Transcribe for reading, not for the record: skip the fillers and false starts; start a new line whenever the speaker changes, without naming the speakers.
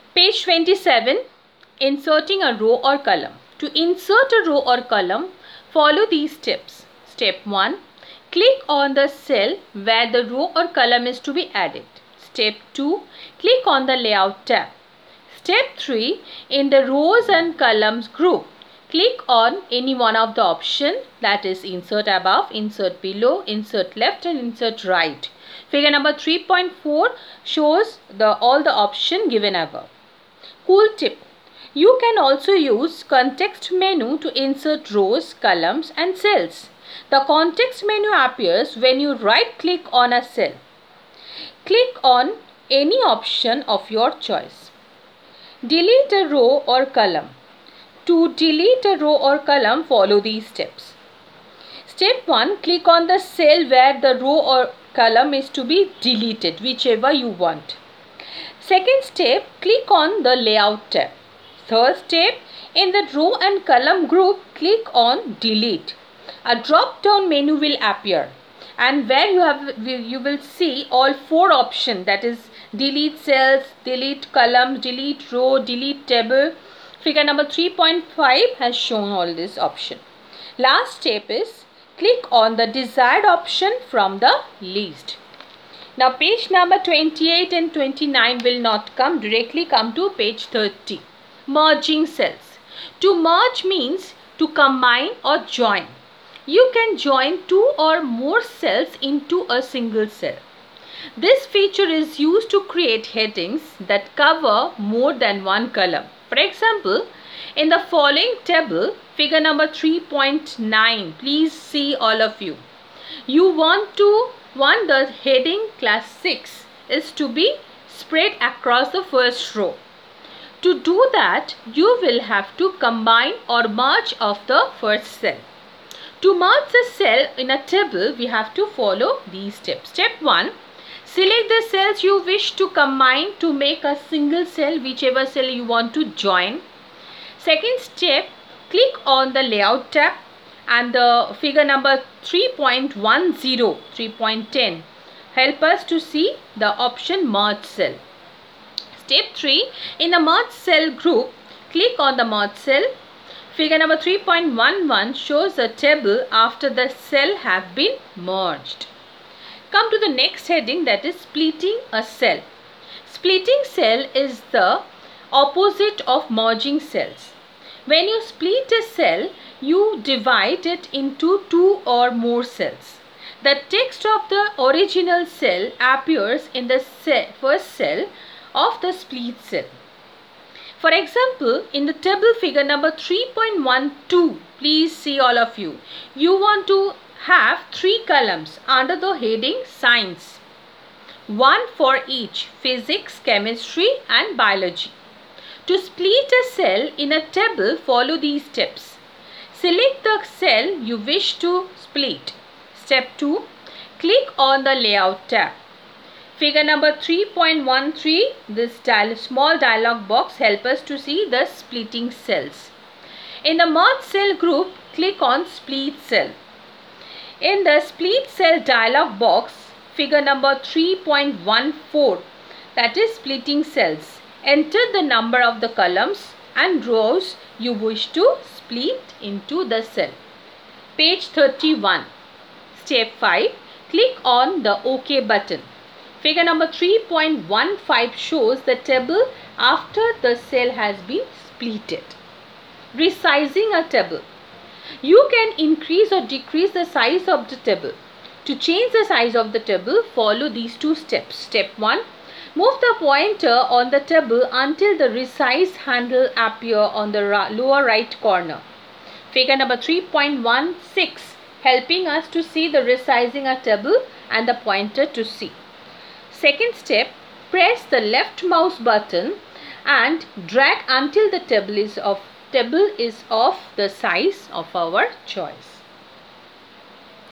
Page 27. Inserting a row or column. To insert a row or column, follow these steps. Step 1. Click on the cell where the row or column is to be added. Step 2. Click on the Layout tab. Step 3. In the rows and columns group, click on any one of the options, that is insert above, insert below, insert left and insert right. Figure number 3.4 shows all the options given above. Cool tip. You can also use context menu to insert rows, columns and cells. The context menu appears when you right click on a cell. Click on any option of your choice. Delete a row or column. To delete a row or column, follow these steps. Step 1. Click on the cell where the row or column is to be deleted, whichever you want. Second step, click on the Layout tab. Third step, in the row and column group, click on Delete. A drop down menu will appear, and where you will see all 4 options, that is delete cells, delete columns, delete row, delete table. Figure number 3.5 has shown all this option. Last step is click on the desired option from the list. Now page number 28 and 29 will not come, directly come to page 30. Merging cells. To merge means to combine or join. You can join 2 or more cells into a single cell. This feature is used to create headings that cover more than one column. For example, in the following table, figure number 3.9, please see all of you. You want the heading class 6 is to be spread across the first row. To do that, you will have to combine or merge of the first cell. To merge the cell in a table, we have to follow these steps. Step 1. Select the cells you wish to combine to make a single cell, whichever cell you want to join. Second step, click on the Layout tab and the figure number 3.10, 3.10 help us to see the option Merge Cell. Step 3, in the Merge Cell group, click on the Merge Cell. Figure number 3.11 shows a table after the cell have been merged. Come to the next heading, that is splitting a cell. Splitting cell is the opposite of merging cells. When you split a cell, you divide it into 2 or more cells. The text of the original cell appears in the first cell of the split cell. For example, in the table figure number 3.12, please see all of you. You want to have 3 columns under the heading Science. 1 for each, Physics, Chemistry and Biology. To split a cell in a table, follow these steps. Select the cell you wish to split. Step 2. Click on the Layout tab. Figure number 3.13, this small dialog box helps us to see the splitting cells. In the Merge Cell group, click on Split Cell. In the Split Cell dialog box, figure number 3.14, that is splitting cells. Enter the number of the columns and rows you wish to split into the cell. Page 31. Step 5. Click on the OK button. Figure number 3.15 shows the table after the cell has been splitted. Resizing a table. You can increase or decrease the size of the table. To change the size of the table, follow these 2 steps. Step 1. Move the pointer on the table until the resize handle appears on the lower right corner. Figure number 3.16 helping us to see the resizing a table and the pointer to see. Second step, press the left mouse button and drag until the table is of the size of our choice.